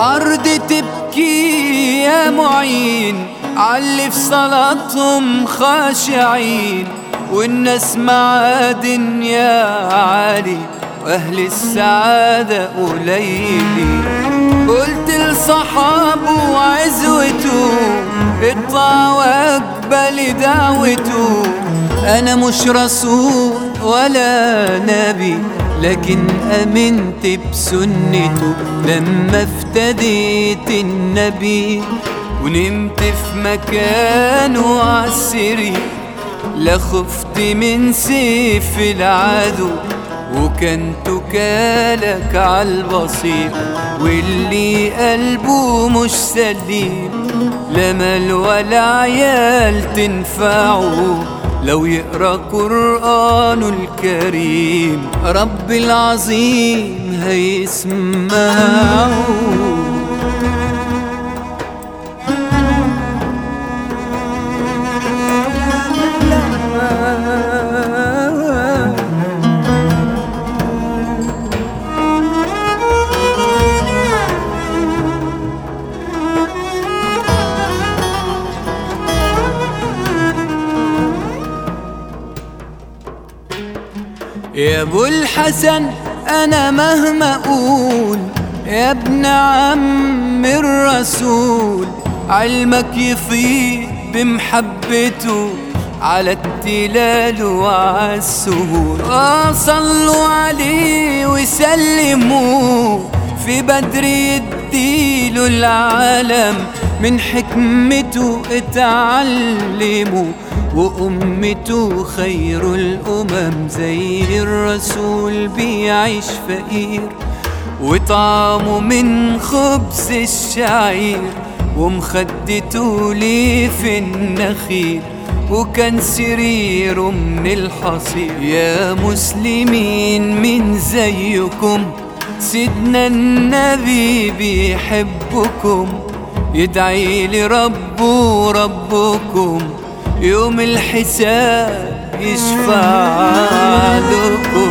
أرض تبكي يا معين عاللي في صلاتهم خاشعين، والناس معادن يا عالي وأهل السعادة قليلين. قلت لصحابه وعزوته اطلع واقبل دعوته، أنا مش رسول ولا نبي لكن أمنت بسنته لما افتديت النبي، ونمت في مكانه عالسري لا خفت من سيف العدو، وكان توكالك عالبصير واللي قلبه مش سليم لا مال ولا عيال تنفعه لو يقرأ قرآنه الكريم رب العظيم هيسمعه. يا ابو الحسن انا مهما اقول يا ابن عم الرسول، علمك يفيض بمحبته على التلال وعالسهول. صلوا عليه وسلموا في بدر يديله العالم، من حكمته اتعلموا وأمته خير الأمم. زي الرسول بيعيش فقير وطعمه من خبز الشعير، ومخدته ليه في النخيل وكان سريره من الحصير. يا مسلمين من زيكم سيدنا النبي بيحبكم، يدعي لربه ربكم يوم الحساب يشفع لكم.